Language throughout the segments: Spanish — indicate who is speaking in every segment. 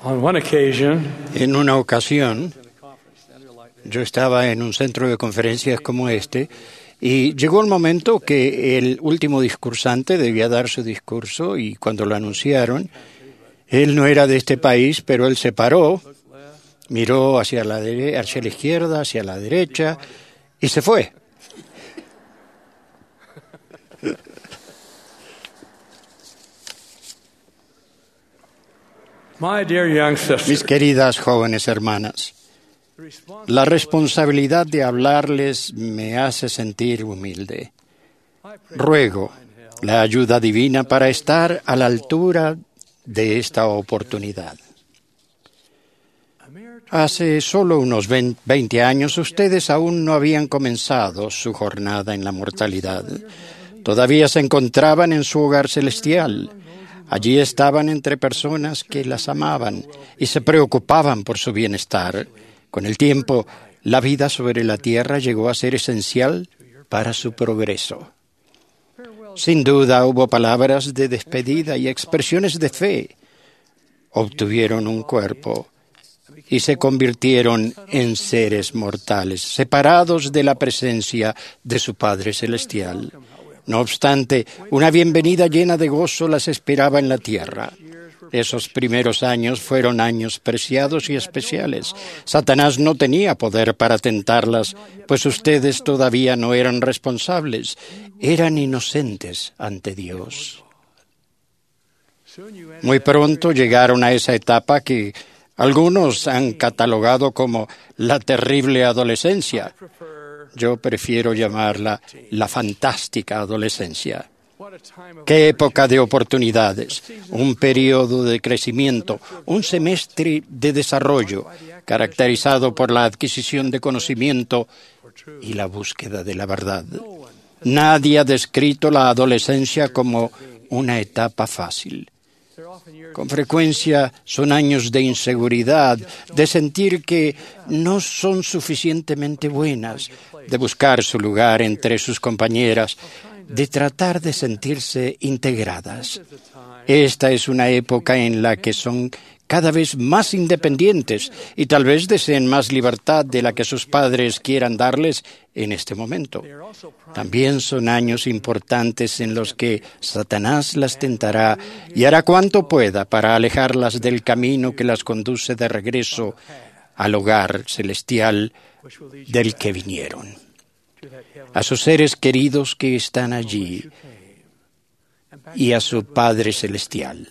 Speaker 1: On one occasion,
Speaker 2: En una ocasión, yo estaba en un centro de conferencias como este y llegó el momento que el último discursante debía dar su discurso y cuando lo anunciaron, él no era de este país, pero él se paró, miró hacia la izquierda, hacia la derecha y se fue.
Speaker 1: my dear young
Speaker 2: Mis
Speaker 1: sister,
Speaker 2: queridas jóvenes hermanas, la responsabilidad de hablarles me hace sentir humilde. Ruego la ayuda divina para estar a la altura de esta oportunidad. Hace solo unos 20 años ustedes aún no habían comenzado su jornada en la mortalidad. Todavía se encontraban en su hogar celestial. Allí estaban entre personas que las amaban y se preocupaban por su bienestar. Con el tiempo, la vida sobre la tierra llegó a ser esencial para su progreso. Sin duda hubo palabras de despedida y expresiones de fe. Obtuvieron un cuerpo y se convirtieron en seres mortales, separados de la presencia de su Padre Celestial. No obstante, una bienvenida llena de gozo las esperaba en la tierra. Esos primeros años fueron años preciados y especiales. Satanás no tenía poder para tentarlas, pues ustedes todavía no eran responsables, eran inocentes ante Dios. Muy pronto llegaron a esa etapa que algunos han catalogado como la terrible adolescencia. Yo prefiero llamarla la fantástica adolescencia. ¡Qué época de oportunidades! Un periodo de crecimiento, un semestre de desarrollo, caracterizado por la adquisición de conocimiento y la búsqueda de la verdad. Nadie ha descrito la adolescencia como una etapa fácil. Con frecuencia son años de inseguridad, de sentir que no son suficientemente buenas, de buscar su lugar entre sus compañeras, de tratar de sentirse integradas. Esta es una época en la que son cada vez más independientes y tal vez deseen más libertad de la que sus padres quieran darles en este momento. También son años importantes en los que Satanás las tentará y hará cuanto pueda para alejarlas del camino que las conduce de regreso al hogar celestial del que vinieron. A sus seres queridos que están allí y a su Padre Celestial.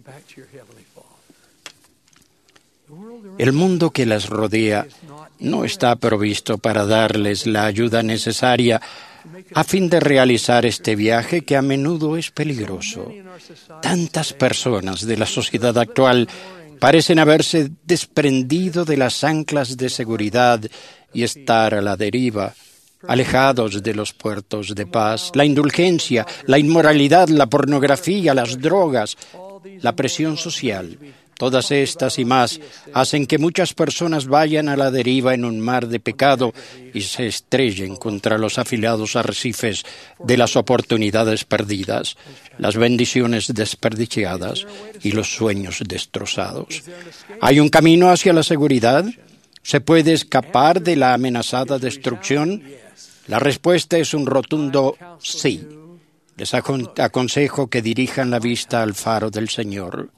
Speaker 2: El mundo que las rodea no está provisto para darles la ayuda necesaria a fin de realizar este viaje que a menudo es peligroso. Tantas personas de la sociedad actual parecen haberse desprendido de las anclas de seguridad y estar a la deriva, alejados de los puertos de paz. La indulgencia, la inmoralidad, la pornografía, las drogas, la presión social, todas estas y más hacen que muchas personas vayan a la deriva en un mar de pecado y se estrellen contra los afilados arrecifes de las oportunidades perdidas, las bendiciones desperdiciadas y los sueños destrozados. ¿Hay un camino hacia la seguridad? ¿Se puede escapar de la amenazada destrucción? La respuesta es un rotundo sí. Les aconsejo que dirijan la vista al faro del Señor.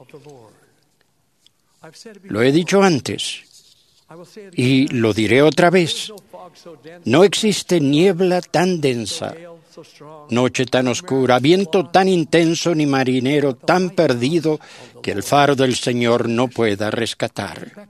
Speaker 2: Lo he dicho antes y lo diré otra vez. No existe niebla tan densa, noche tan oscura, viento tan intenso ni marinero tan perdido que el faro del Señor no pueda rescatar.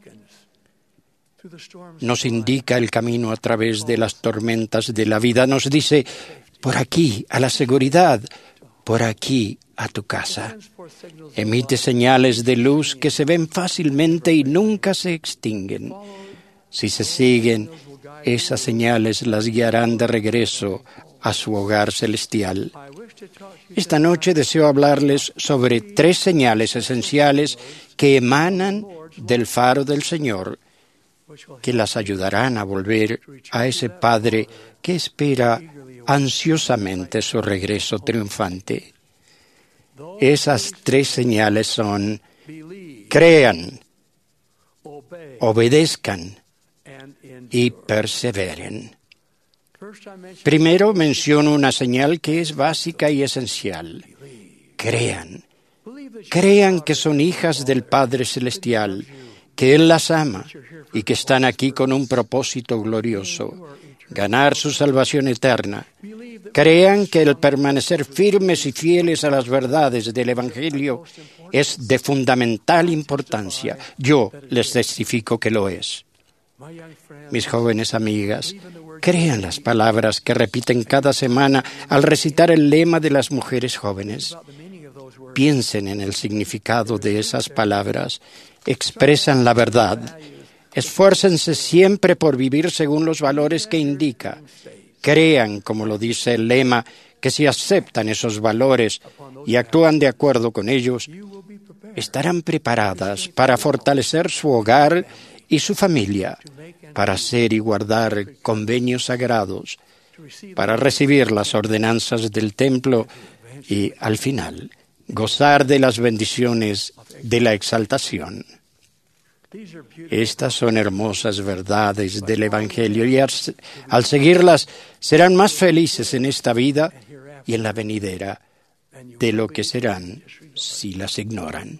Speaker 2: Nos indica el camino a través de las tormentas de la vida. Nos dice, por aquí a la seguridad, por aquí a tu casa. Emite señales de luz que se ven fácilmente y nunca se extinguen. Si se siguen, esas señales las guiarán de regreso a su hogar celestial. Esta noche deseo hablarles sobre 3 señales esenciales que emanan del faro del Señor, que las ayudarán a volver a ese Padre que espera ansiosamente su regreso triunfante. Esas 3 señales son: crean, obedezcan y perseveren. Primero menciono una señal que es básica y esencial. Crean. Crean que son hijas del Padre Celestial, que Él las ama y que están aquí con un propósito glorioso, ganar su salvación eterna. Crean que el permanecer firmes y fieles a las verdades del Evangelio es de fundamental importancia. Yo les testifico que lo es. Mis jóvenes amigas, crean las palabras que repiten cada semana al recitar el lema de las mujeres jóvenes. Piensen en el significado de esas palabras. Expresan la verdad. Esfuércense siempre por vivir según los valores que indica. Crean, como lo dice el lema, que si aceptan esos valores y actúan de acuerdo con ellos, estarán preparadas para fortalecer su hogar y su familia, para hacer y guardar convenios sagrados, para recibir las ordenanzas del templo y, al final, gozar de las bendiciones de la exaltación. Estas son hermosas verdades del Evangelio y al seguirlas serán más felices en esta vida y en la venidera de lo que serán si las ignoran.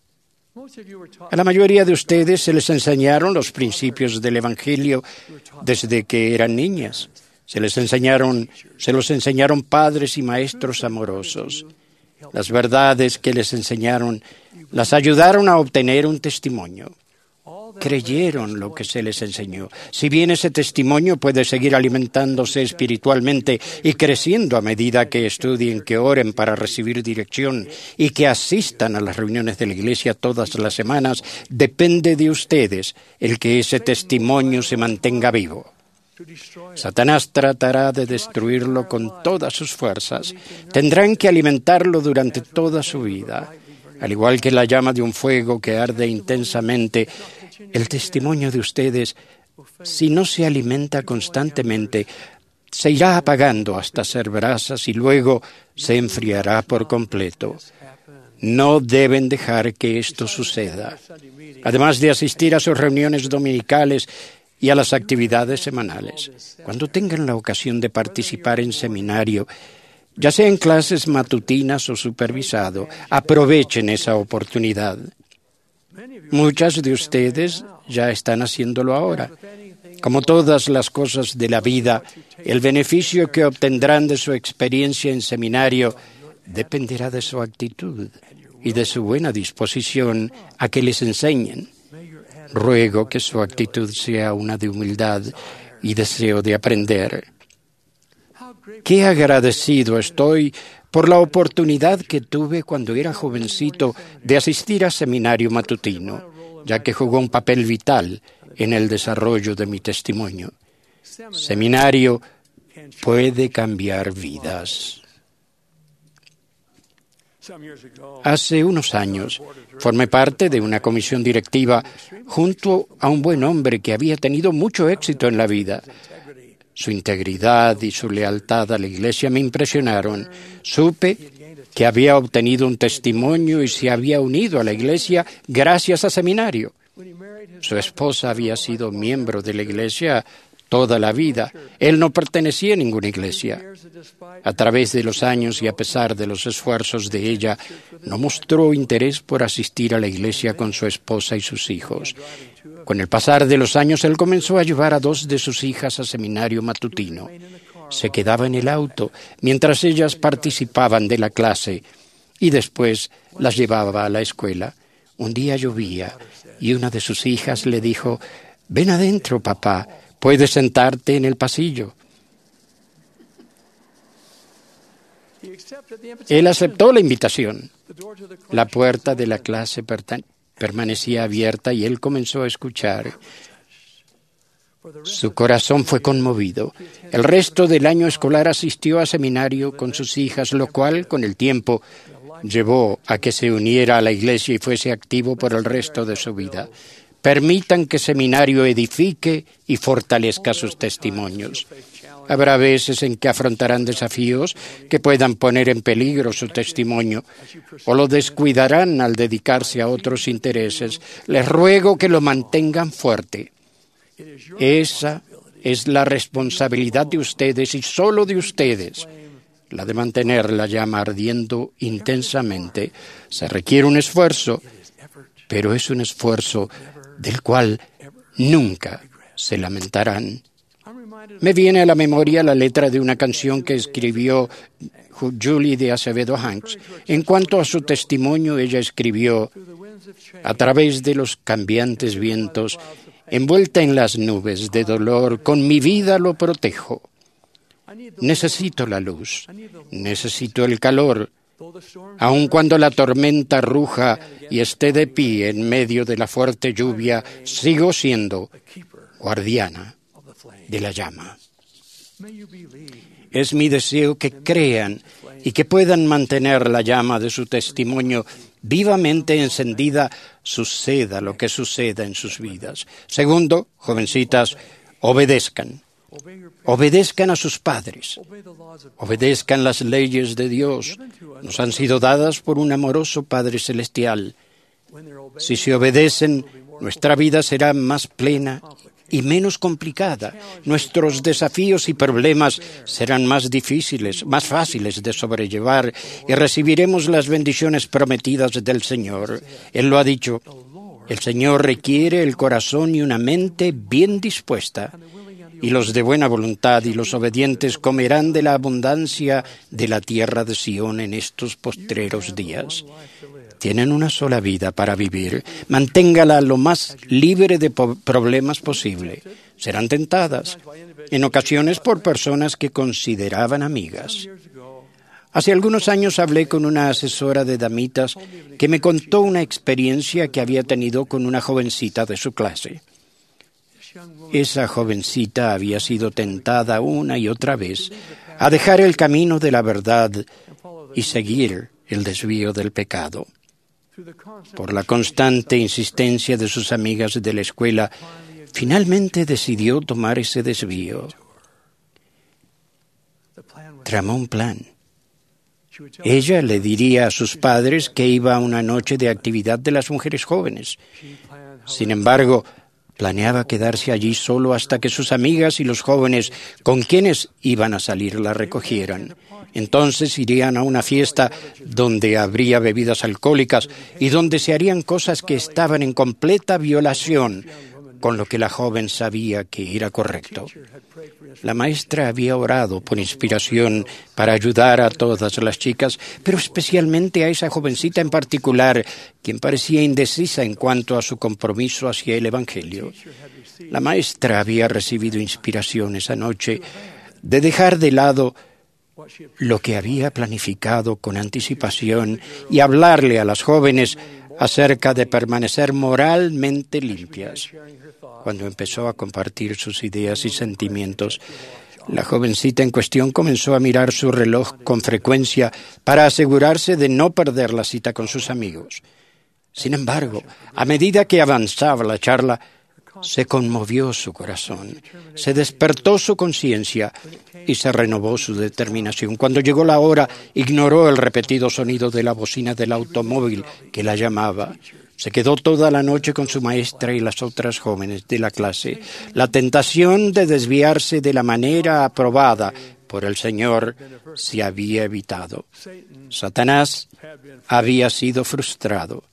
Speaker 2: A la mayoría de ustedes se les enseñaron los principios del Evangelio desde que eran niñas. Se los enseñaron padres y maestros amorosos. Las verdades que les enseñaron las ayudaron a obtener un testimonio. Creyeron lo que se les enseñó. Si bien ese testimonio puede seguir alimentándose espiritualmente y creciendo a medida que estudien, que oren para recibir dirección y que asistan a las reuniones de la iglesia todas las semanas, depende de ustedes el que ese testimonio se mantenga vivo. Satanás tratará de destruirlo con todas sus fuerzas. Tendrán que alimentarlo durante toda su vida. Al igual que la llama de un fuego que arde intensamente, el testimonio de ustedes, si no se alimenta constantemente, se irá apagando hasta ser brasas y luego se enfriará por completo. No deben dejar que esto suceda. Además de asistir a sus reuniones dominicales y a las actividades semanales, cuando tengan la ocasión de participar en seminario, ya sea en clases matutinas o supervisado, aprovechen esa oportunidad. Muchas de ustedes ya están haciéndolo ahora. Como todas las cosas de la vida, el beneficio que obtendrán de su experiencia en seminario dependerá de su actitud y de su buena disposición a que les enseñen. Ruego que su actitud sea una de humildad y deseo de aprender. Qué agradecido estoy por la oportunidad que tuve cuando era jovencito de asistir a seminario matutino, ya que jugó un papel vital en el desarrollo de mi testimonio. Seminario puede cambiar vidas. Hace unos años formé parte de una comisión directiva junto a un buen hombre que había tenido mucho éxito en la vida. Su integridad y su lealtad a la iglesia me impresionaron. Supe que había obtenido un testimonio y se había unido a la iglesia gracias a seminario. Su esposa había sido miembro de la iglesia toda la vida. Él no pertenecía a ninguna iglesia. A través de los años y a pesar de los esfuerzos de ella, no mostró interés por asistir a la iglesia con su esposa y sus hijos. Con el pasar de los años, él comenzó a llevar a 2 de sus hijas a seminario matutino. Se quedaba en el auto mientras ellas participaban de la clase y después las llevaba a la escuela. Un día llovía y una de sus hijas le dijo: «Ven adentro, papá, puedes sentarte en el pasillo». Él aceptó la invitación. La puerta de la clase permanecía abierta y él comenzó a escuchar. Su corazón fue conmovido. El resto del año escolar asistió a seminario con sus hijas, lo cual, con el tiempo, llevó a que se uniera a la iglesia y fuese activo por el resto de su vida. Permitan que seminario edifique y fortalezca sus testimonios. Habrá veces en que afrontarán desafíos que puedan poner en peligro su testimonio o lo descuidarán al dedicarse a otros intereses. Les ruego que lo mantengan fuerte. Esa es la responsabilidad de ustedes y solo de ustedes, la de mantener la llama ardiendo intensamente. Se requiere un esfuerzo, pero es un esfuerzo del cual nunca se lamentarán. Me viene a la memoria la letra de una canción que escribió Julie de Acevedo Hanks. En cuanto a su testimonio, ella escribió: a través de los cambiantes vientos, envuelta en las nubes de dolor, con mi vida lo protejo. Necesito la luz, necesito el calor, aun cuando la tormenta ruja y esté de pie en medio de la fuerte lluvia, sigo siendo guardiana de la llama. Es mi deseo que crean y que puedan mantener la llama de su testimonio vivamente encendida, suceda lo que suceda en sus vidas. Segundo, jovencitas, obedezcan. Obedezcan a sus padres. Obedezcan las leyes de Dios. Nos han sido dadas por un amoroso Padre Celestial. Si se obedecen, nuestra vida será más plena y menos complicada. Nuestros desafíos y problemas serán más difíciles, más fáciles de sobrellevar y recibiremos las bendiciones prometidas del Señor. Él lo ha dicho: el Señor requiere el corazón y una mente bien dispuesta, y los de buena voluntad y los obedientes comerán de la abundancia de la tierra de Sión en estos postreros días. Tienen una sola vida para vivir. Manténgala lo más libre de problemas posible. Serán tentadas, en ocasiones por personas que consideraban amigas. Hace algunos años hablé con una asesora de damitas que me contó una experiencia que había tenido con una jovencita de su clase. Esa jovencita había sido tentada una y otra vez a dejar el camino de la verdad y seguir el desvío del pecado. Por la constante insistencia de sus amigas de la escuela, finalmente decidió tomar ese desvío. Tramó un plan. Ella le diría a sus padres que iba a una noche de actividad de las mujeres jóvenes. Sin embargo, planeaba quedarse allí solo hasta que sus amigas y los jóvenes con quienes iban a salir la recogieran. Entonces irían a una fiesta donde habría bebidas alcohólicas y donde se harían cosas que estaban en completa violación con lo que la joven sabía que era correcto. La maestra había orado por inspiración para ayudar a todas las chicas, pero especialmente a esa jovencita en particular, quien parecía indecisa en cuanto a su compromiso hacia el Evangelio. La maestra había recibido inspiración esa noche de dejar de lado lo que había planificado con anticipación y hablarle a las jóvenes acerca de permanecer moralmente limpias. Cuando empezó a compartir sus ideas y sentimientos, la jovencita en cuestión comenzó a mirar su reloj con frecuencia para asegurarse de no perder la cita con sus amigos. Sin embargo, a medida que avanzaba la charla, se conmovió su corazón, se despertó su conciencia y se renovó su determinación. Cuando llegó la hora, ignoró el repetido sonido de la bocina del automóvil que la llamaba. Se quedó toda la noche con su maestra y las otras jóvenes de la clase. La tentación de desviarse de la manera aprobada por el Señor se había evitado. Satanás había sido frustrado.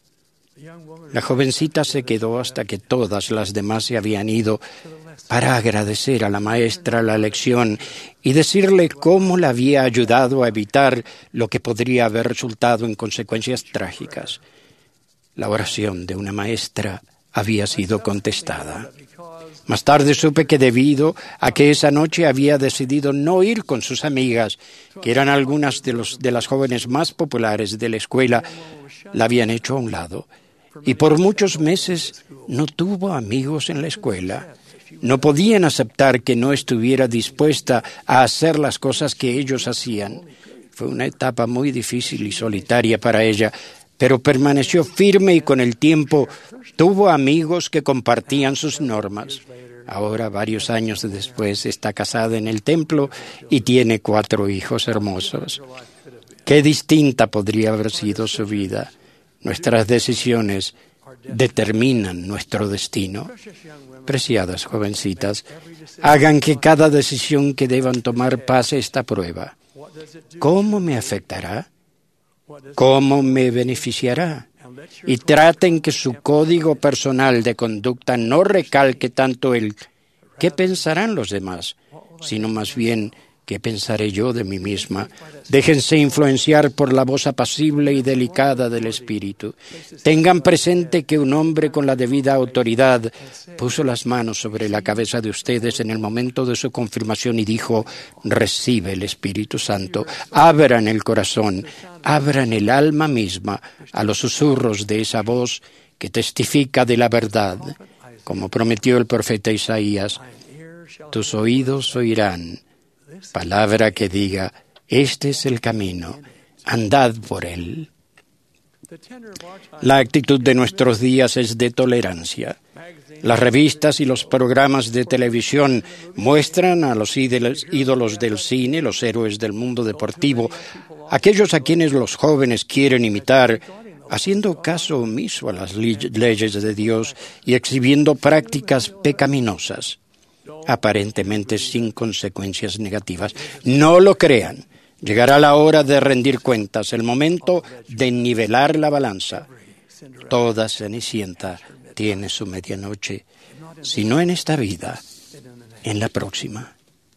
Speaker 2: La jovencita se quedó hasta que todas las demás se habían ido para agradecer a la maestra la lección y decirle cómo la había ayudado a evitar lo que podría haber resultado en consecuencias trágicas. La oración de una maestra había sido contestada. Más tarde supe que debido a que esa noche había decidido no ir con sus amigas, que eran algunas de las jóvenes más populares de la escuela, la habían hecho a un lado. Y por muchos meses no tuvo amigos en la escuela. No podían aceptar que no estuviera dispuesta a hacer las cosas que ellos hacían. Fue una etapa muy difícil y solitaria para ella, pero permaneció firme y con el tiempo tuvo amigos que compartían sus normas. Ahora, varios años después, está casada en el templo y tiene 4 hijos hermosos. Qué distinta podría haber sido su vida. Nuestras decisiones determinan nuestro destino. Preciadas jovencitas, hagan que cada decisión que deban tomar pase esta prueba. ¿Cómo me afectará? ¿Cómo me beneficiará? Y traten que su código personal de conducta no recalque tanto el ¿qué pensarán los demás?, sino más bien ¿qué pensaré yo de mí misma? Déjense influenciar por la voz apacible y delicada del Espíritu. Tengan presente que un hombre con la debida autoridad puso las manos sobre la cabeza de ustedes en el momento de su confirmación y dijo: recibe el Espíritu Santo. Abran el corazón, abran el alma misma a los susurros de esa voz que testifica de la verdad. Como prometió el profeta Isaías, tus oídos oirán palabra que diga: este es el camino, andad por él. La actitud de nuestros días es de tolerancia. Las revistas y los programas de televisión muestran a los ídolos del cine, los héroes del mundo deportivo, aquellos a quienes los jóvenes quieren imitar, haciendo caso omiso a las leyes de Dios y exhibiendo prácticas pecaminosas, aparentemente sin consecuencias negativas. No lo crean. Llegará la hora de rendir cuentas, el momento de nivelar la balanza. Toda cenicienta tiene su medianoche, si no en esta vida, en la próxima.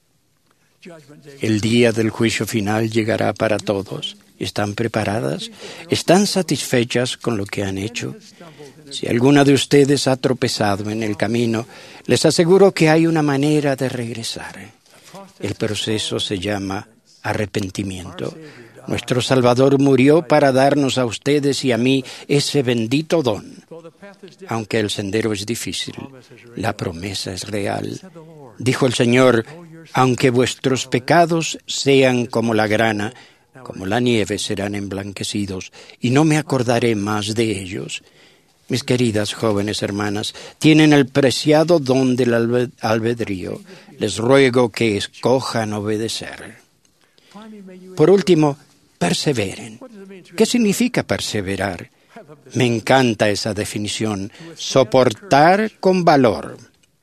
Speaker 2: El día del juicio final llegará para todos. ¿Están preparadas? ¿Están satisfechas con lo que han hecho? Si alguna de ustedes ha tropezado en el camino, les aseguro que hay una manera de regresar. El proceso se llama arrepentimiento. Nuestro Salvador murió para darnos a ustedes y a mí ese bendito don. Aunque el sendero es difícil, la promesa es real. Dijo el Señor: aunque vuestros pecados sean como la grana, como la nieve serán emblanquecidos, y no me acordaré más de ellos. Mis queridas jóvenes hermanas, tienen el preciado don del albedrío. Les ruego que escojan obedecer. Por último, perseveren. ¿Qué significa perseverar? Me encanta esa definición. Soportar con valor.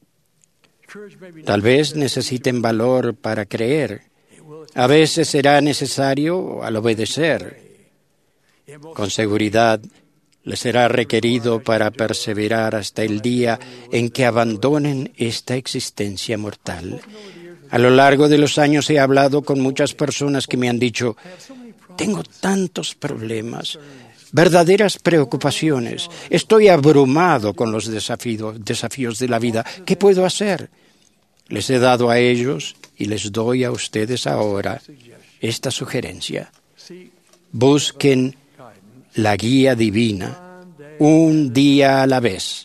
Speaker 2: Tal vez necesiten valor para creer. A veces será necesario al obedecer. Con seguridad les será requerido para perseverar hasta el día en que abandonen esta existencia mortal. A lo largo de los años he hablado con muchas personas que me han dicho: tengo tantos problemas, verdaderas preocupaciones, estoy abrumado con los desafíos de la vida. ¿Qué puedo hacer? Les he dado a ellos y les doy a ustedes ahora esta sugerencia. Busquen la guía divina un día a la vez.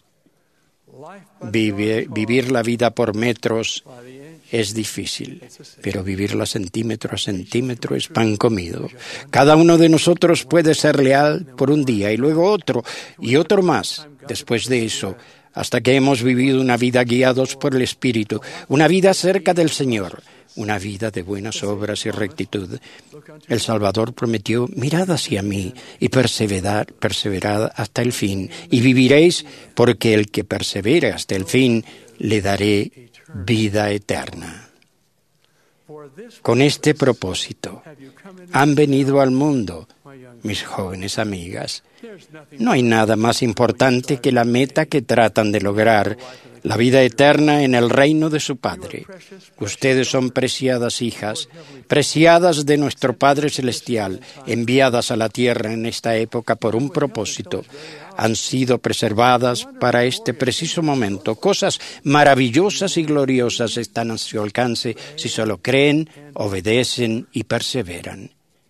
Speaker 2: Vivir la vida por metros es difícil, pero vivirla centímetro a centímetro es pan comido. Cada uno de nosotros puede ser leal por un día y luego otro y otro más. Después de eso, hasta que hemos vivido una vida guiados por el Espíritu, una vida cerca del Señor, una vida de buenas obras y rectitud. El Salvador prometió: mirad hacia mí y perseverad hasta el fin, y viviréis, porque el que persevere hasta el fin, le daré vida eterna. Con este propósito han venido al mundo, mis jóvenes amigas. No hay nada más importante que la meta que tratan de lograr, la vida eterna en el reino de su Padre. Ustedes son preciadas hijas, preciadas de nuestro Padre Celestial, enviadas a la tierra en esta época por un propósito. Han sido preservadas para este preciso momento. Cosas maravillosas y gloriosas están a su alcance si solo creen, obedecen y perseveran.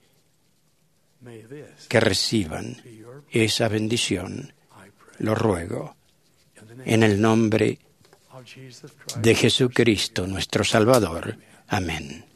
Speaker 2: Que reciban esa bendición, lo ruego, en el nombre de Jesucristo, nuestro Salvador. Amén.